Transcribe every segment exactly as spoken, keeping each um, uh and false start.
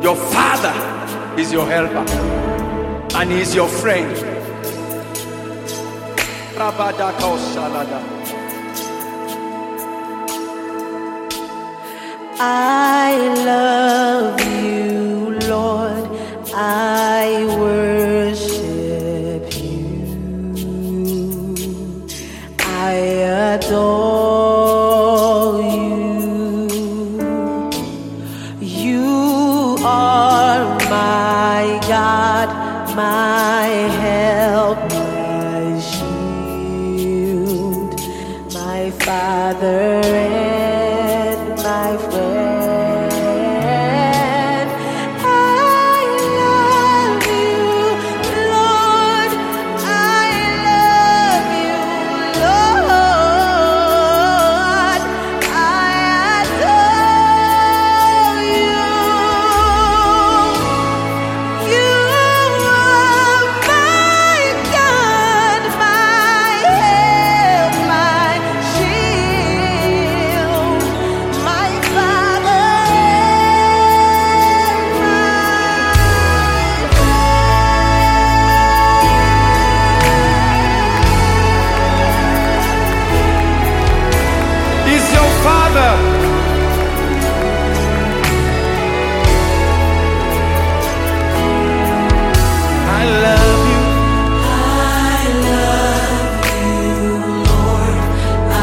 Your Father is your helper, and He is your friend. I love you, Lord. I worship you. I adore you. You are my God, my help, my shield, my Father and my friend. I love you, Lord. I love you, Lord. I adore you. You are my God, my help, my shield, my Father and my He's your Father. I love you. I love you, Lord. I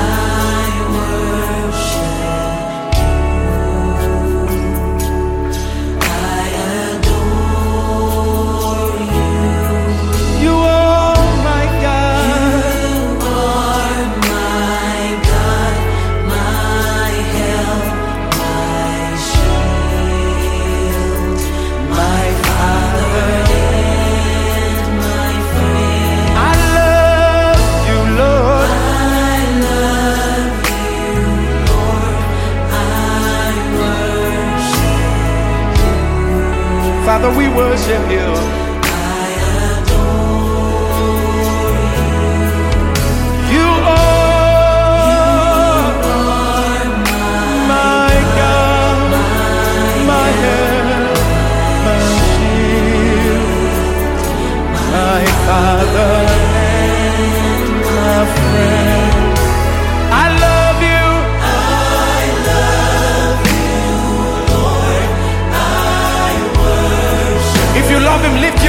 worship you. I adore you. You are my God. You are my God, my help, my shield, my Father and my friend. I love you, Lord. I love you, Lord. I worship you. Father, we worship you. I adore You are my God, my help, my shield, my Father and my friend. I love you. I love you, Lord. I worship If you love Him, lift your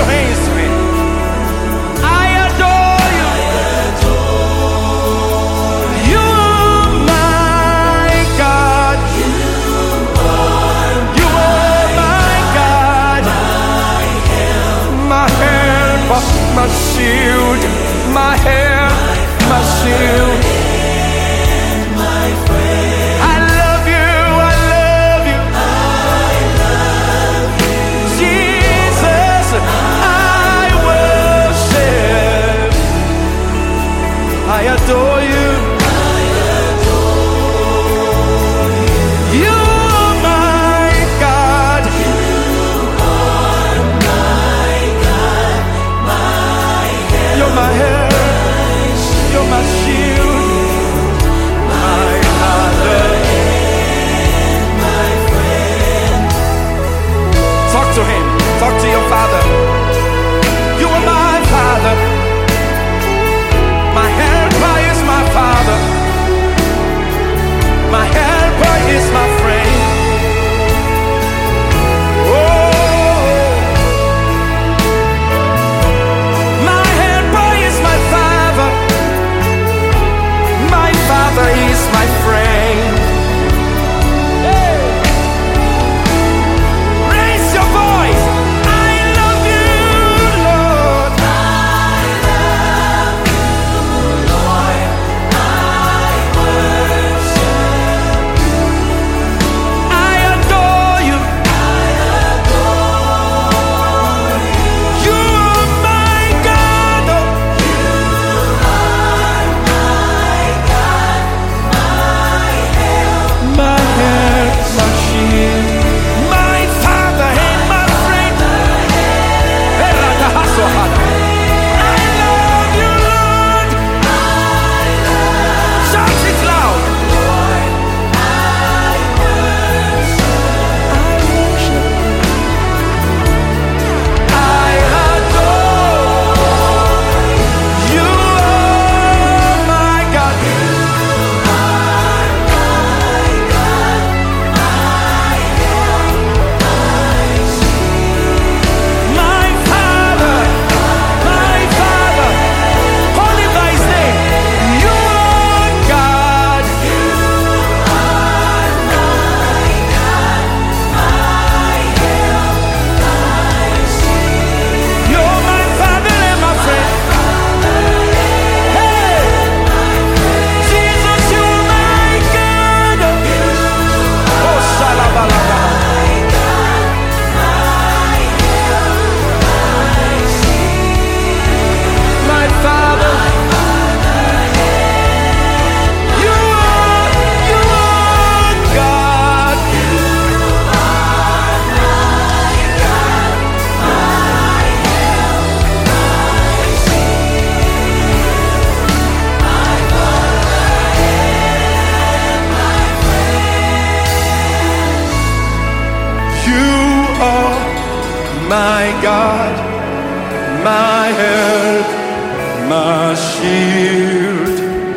my God, my help, my shield,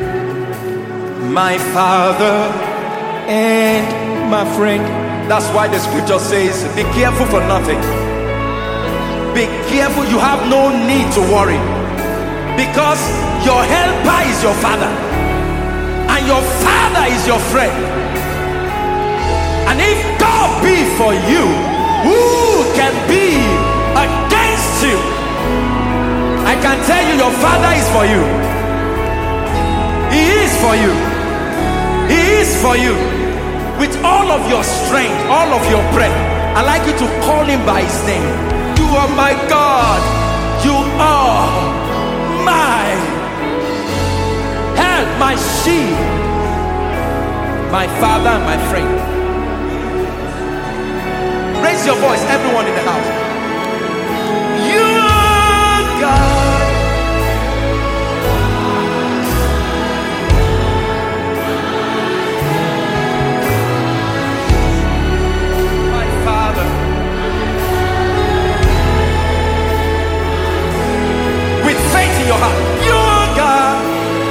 my Father and my friend. That's why the scripture says, be careful for nothing. Be careful, you have no need to worry, because your helper is your Father, and your Father is your friend. And if God be for you, who can be against you? I can tell you, your Father is for you. He is for you. He is for you. With all of your strength, all of your breath, I'd like you to call him by his name. You are my God. You are my help, my shield, my Father and my friend. Raise your voice, everyone in the house. You are God. My Father. With faith in your heart, you are God.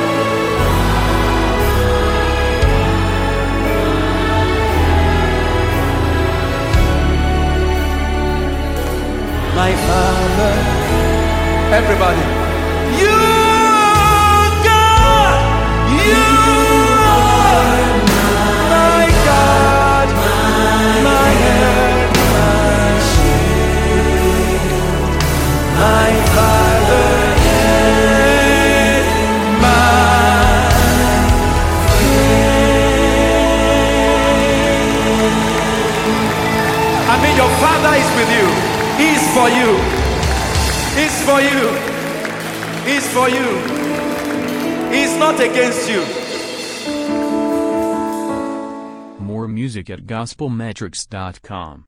My Father, everybody, you are God, you are my God, my help, my shield, my Father and my friend. I mean, your Father is with you. He's for you. He's for you. He's for you. He's not against you. More music at gospel metrics dot com.